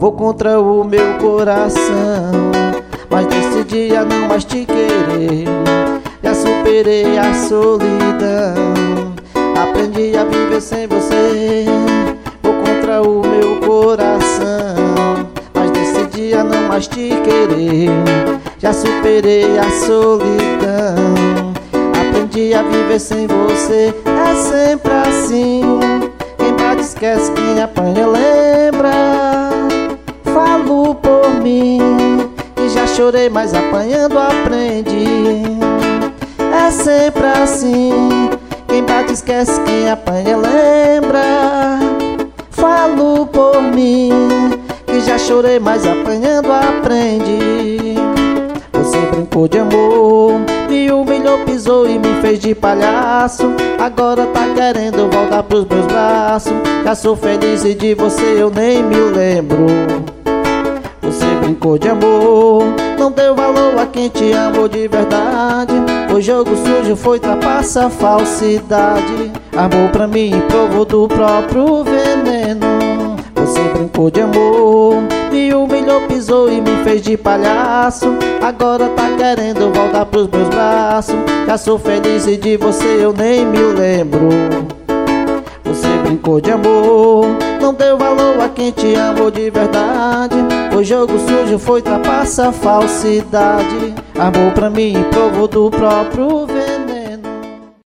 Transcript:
vou contra o meu coração. Mas decidi a não mais te querer. Já superei a solidão, aprendi a viver sem você. Vou contra o meu coração, mas decidi a não mais te querer. Já superei a solidão, aprendi a viver sem você. É sempre assim, quem bate esquece, quem apanha lembra. Falo por mim, que já chorei, mas apanhando aprendi. É sempre assim, quem bate esquece, quem apanha lembra. Falo por mim, que já chorei, mas apanhando aprendi. Você brincou de amor, me humilhou, pisou e me fez de palhaço. Agora tá querendo voltar pros meus braços. Já sou feliz e de você eu nem me lembro. Você brincou de amor, não deu valor a quem te amou de verdade. O jogo sujo foi trapaça, falsidade. Armou pra mim e provou do próprio veneno. Você brincou de amor, me humilhou, pisou e me fez de palhaço. Agora tá querendo voltar pros meus braços. Já sou feliz e de você eu nem me lembro. Você brincou de amor, não deu valor a quem te amou de verdade. O jogo sujo foi trapaça, falsidade. Armou pra mim e provou do próprio veneno.